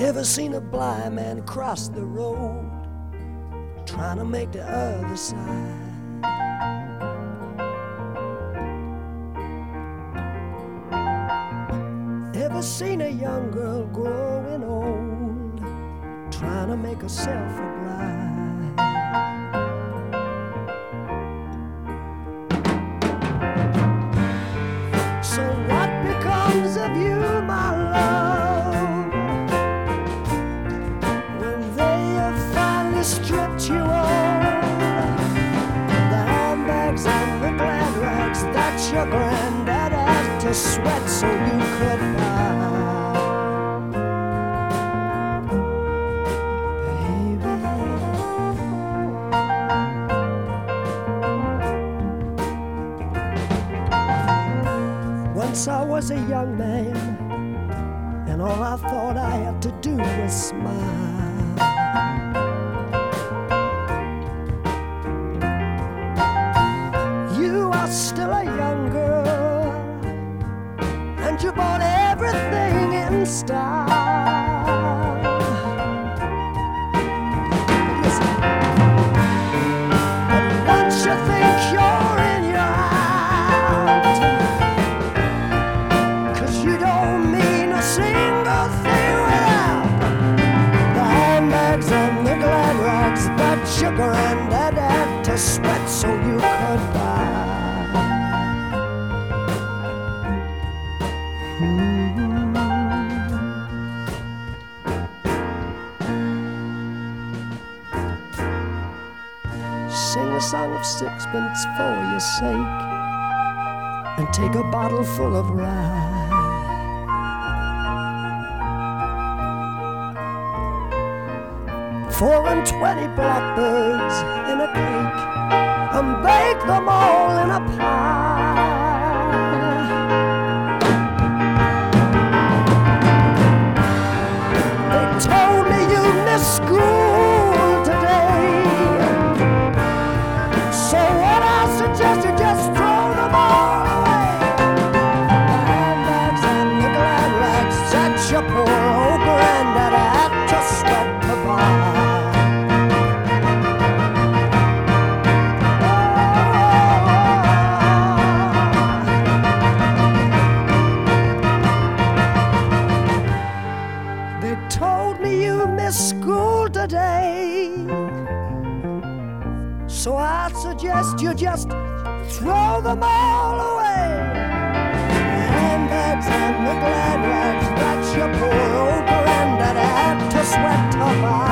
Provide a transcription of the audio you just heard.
Ever seen a blind man cross the road, trying to make the other side? Ever seen a young girl growing old, trying to make herself a bride? So what becomes of you, my love, when they have finally stripped you of the handbags and the glad rags that your granddad had to sweat so you could buy? Once I was a young man, and all I thought I had to do was smile. You are still a young girl, and you bought everything in style. Listen, but once you think you're in your out, you don't mean a single thing without the handbags and the glad rags that your granddad had to sweat so you could buy. Sing a song of sixpence for your sake, and take a bottle full of rye. 24 blackbirds in a cake, and bake them all in a pie. They told me you missed school today, so what I suggest you just throw them all away. The handbags and the glad rags that your poor old granddad had to sweat to buy. School today, so I suggest you just throw them all away. The handbags and the glad rags that your poor old granddad had to sweat to buy.